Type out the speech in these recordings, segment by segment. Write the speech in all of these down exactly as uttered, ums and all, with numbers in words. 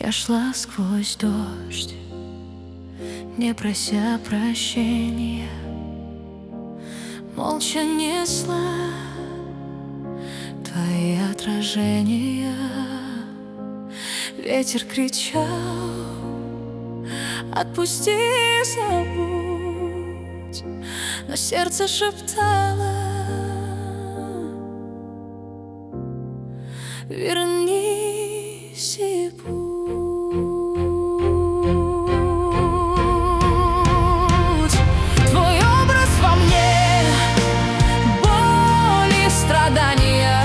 Я шла сквозь дождь, не прося прощения, молча несла твои отражения. Ветер кричал: отпусти, забудь, но сердце шептало: вернись и будь. Твой образ во мне, боль и страдания,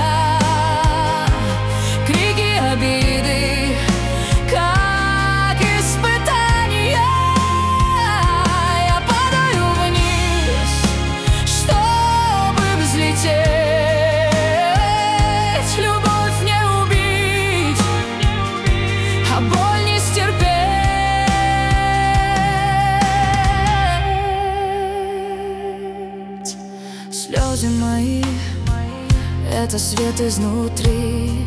крики обиды, как испытания. Я падаю вниз, чтобы взлететь. Любовь не убить, а боль не стерпеть. Слезы мои — это свет изнутри,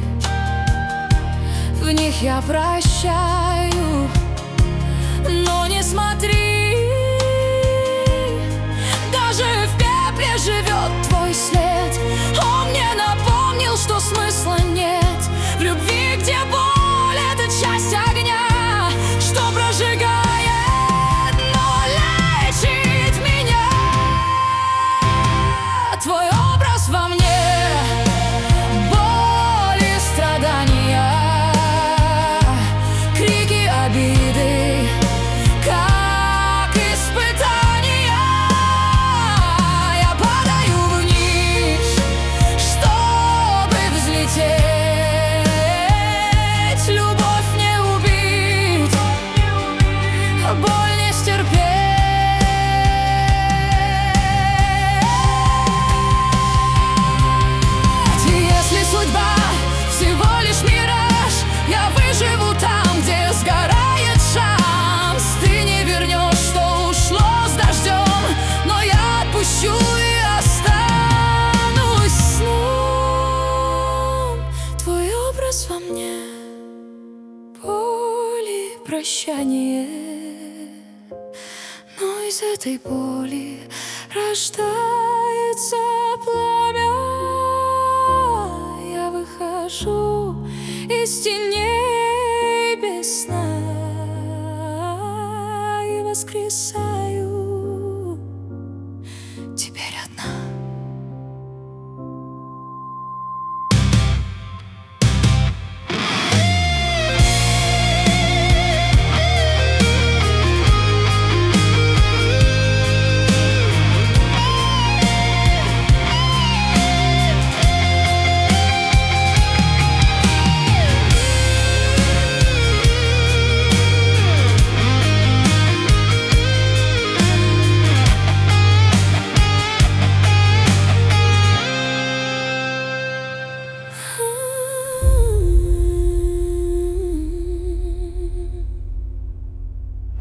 в них я прощаю, но не смотри. Даже в пепле живет твой след. Он мне напомнил, что смысла нет в любви, где боль — это часть огня, что прожигает, но лечит меня. Твой образ во мне, боль и страдания, крики обиды, как испытания. Я падаю вниз, чтобы взлететь. Любовь не убить, а боль не стерпеть. И если судьба всего лишь мираж, я выживу там, где сгорает шанс. Ты не вернешь, что ушло с дождем, но я отпущу и останусь сном. Твой образ во мне, боль и прощание, но из этой боли рождается пламя. Я выхожу из теней без сна и воскресаю.